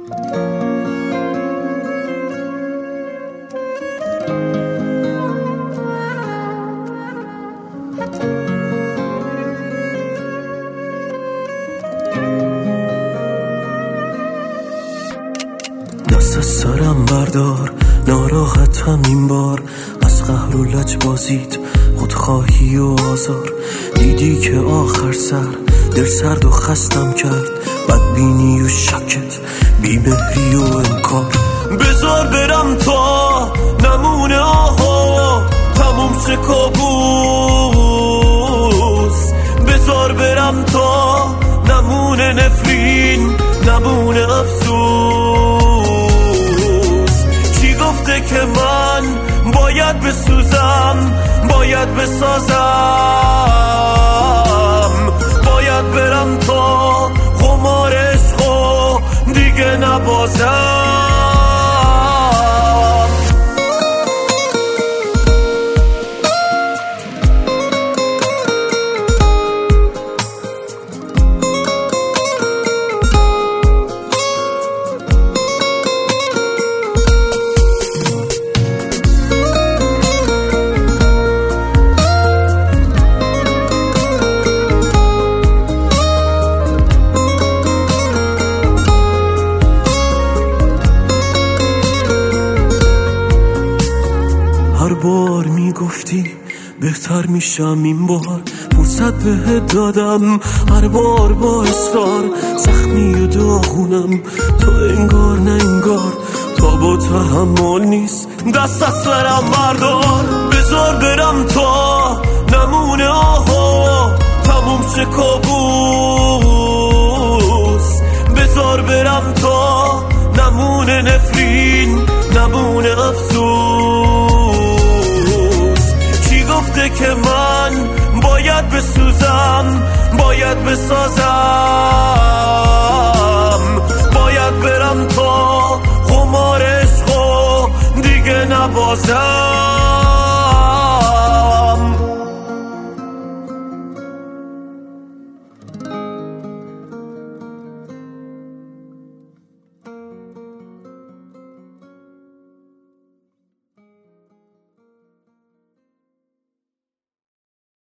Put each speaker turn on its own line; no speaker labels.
دست از سرم بردار، ناراحتم این بار از قهر و لجبازیت، خودخواهی و آزار. دیدی که آخر سر دل سرد و خستم کرد، بدبینی و شکت، بی‌مهری و انکار. بذار برم تا نمونه آها تموم شه کابوس، بذار برم تا نمونه نفرین، نمونه افسوس. چی گفته که من باید بسوزم، باید بسازم، باید برم تا خمار عشقو دیگه نبازم. هر بار میگفتی بهتر میشم این بار، فرصت بهت دادم هر بار با اصرار، زخمی و داغونم تو انگار نه انگار، تا با تحمل نیست دست از سرم بردار. بذار برم تا نمونه آها تموم شه کابوس، بذار برم تا نمونه نفرین، نمونه افسوس. گفته که من باید بسوزم، باید بسازم، باید برم تا خمار عشقو دیگه نبازم.